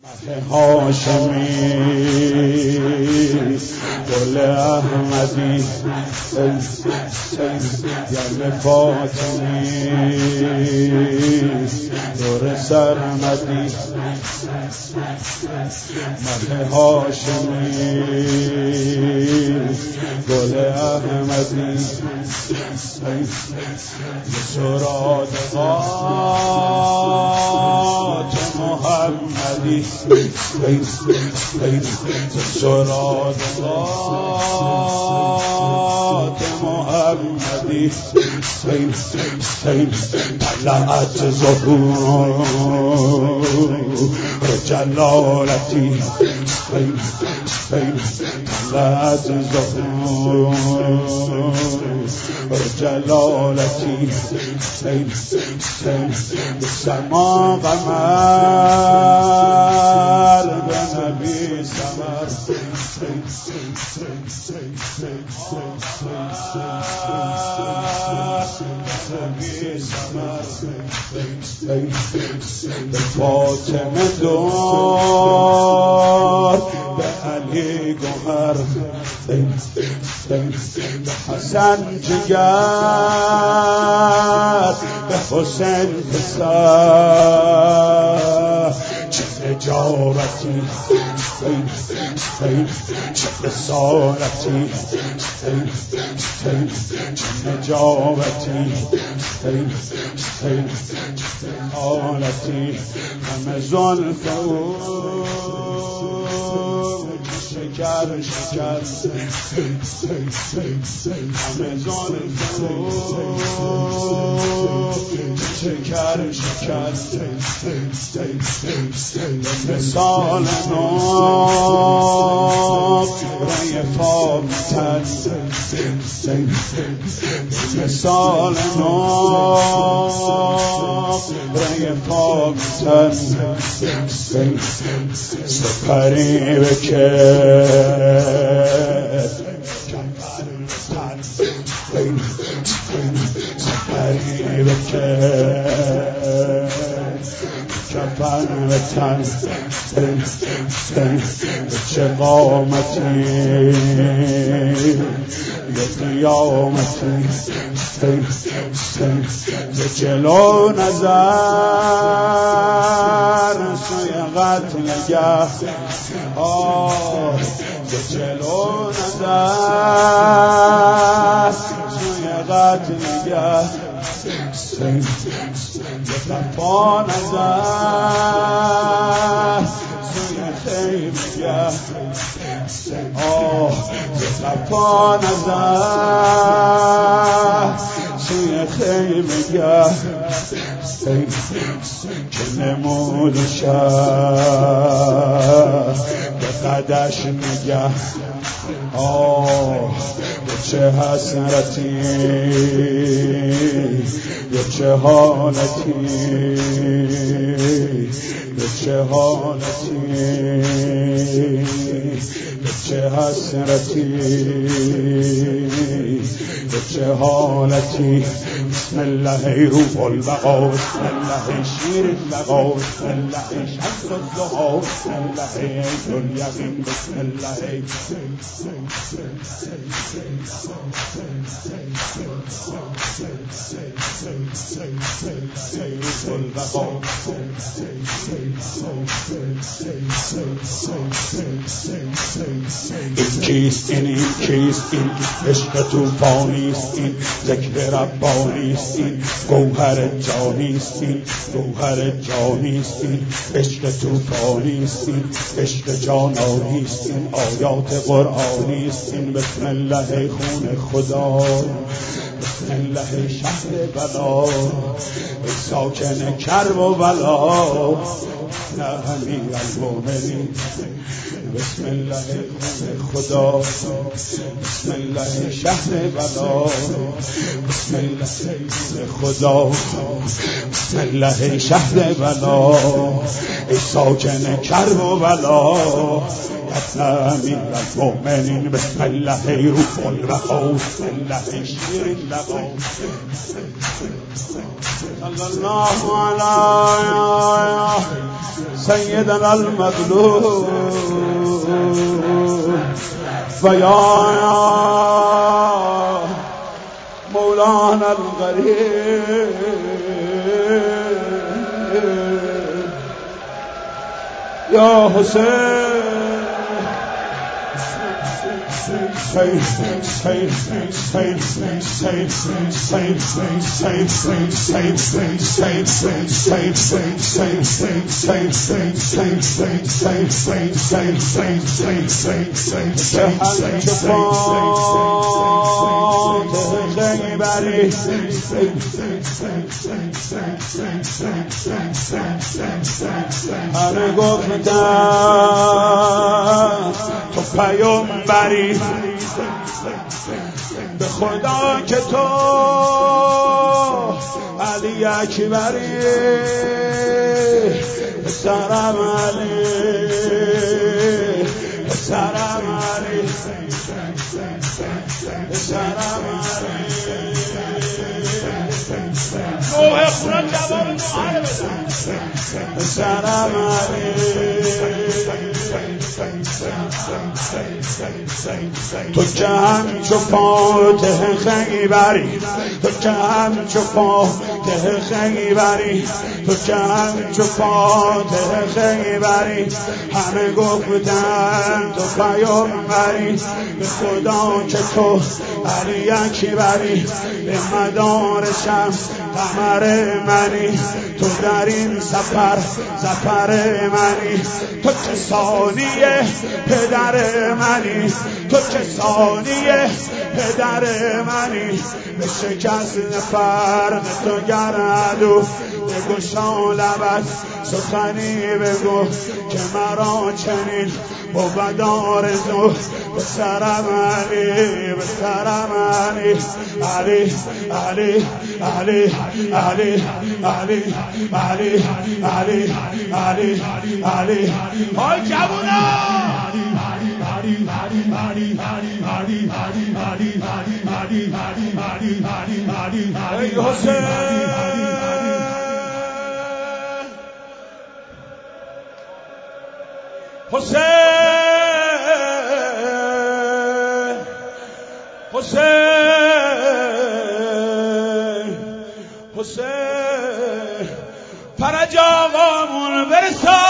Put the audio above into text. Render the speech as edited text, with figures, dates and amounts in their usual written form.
هاشمی گل احمدی گل فاطمی دور سرمدی مه هاشمی گل احمدی سرادقات محمدی سرادقات محمدی طلعت ظهور جلالتی طلعت ظهور جلالتی سما قمر به نبی سمر به فاطمه دار به علی گوهر به حسن جگر به حسین پسر چه نجارتی چه بصارتی چه نجارتی حالتی همه زلف او شکر شکر همه زلف او شکر شکر مثال ناب رای فاطمه مثال ناب رای فاطمه سپری بکر سپری بکر کفن به تن چه قامتی به قیامتی به جلو نظر سوی قتلگه به جلو نظر سوی قتلگه به طرفا نظر سوی خیمگه به طرفا نظر سوی خیمگه که نمود شهر به قدش نگه چه حسرتی چه حالتی چه حالتی چه حسرتی چه حالتی بسم الله روح البقا بسم الله شیر اللقا بسم الله شمس الضحا بسم الله عین الیقین بسم الله روح البقا این کیست این کیست این عشق توفانیست این ذکر ربانیست این گوهر جانیست این گوهر جانیست این عشق توفانیست این عشق جانانیست این آیات قرآنیست این بسم الله خون خدا بسم الله شهر بلا ساکن کرب و بلا نه امیر المؤمنین بسم الله خدا بسم الله شهر بلا بسم الله خدا بسم الله شهر بلا ای ساکن کرب و بلا امیر المؤمنین بسم الله روح البقا بسم الله شیر اللقاء صلى الله على سيدنا المظلوم ويا مولانا الغريب يا حسين همه گفتن تو پیامبری به خدا که تو علی اکبری پسرم علی پسرم علی پسرم علی نوح خدا جواب نوحه بزن پسرم علی تو که همچو فاتح خیبری تو که همچو فاتح خیبری تو که همچو فاتح خیبری همه گفتن تو پیامبری به خدا که تو علی اکبری به مدارشم قمر منی تو در این سفر زفر منی تو که ثانیه پدر منی تو که ثانیه پدر منی به شکست فرق تو گردو بگشا لبت سخنی بگو که مرا چنین بود آرزو به سرم علی به سرم علی علی علی علی علی علی علی علی علی علی های جوونا ای حسین حسین حسین حسین فرج آقامون برسان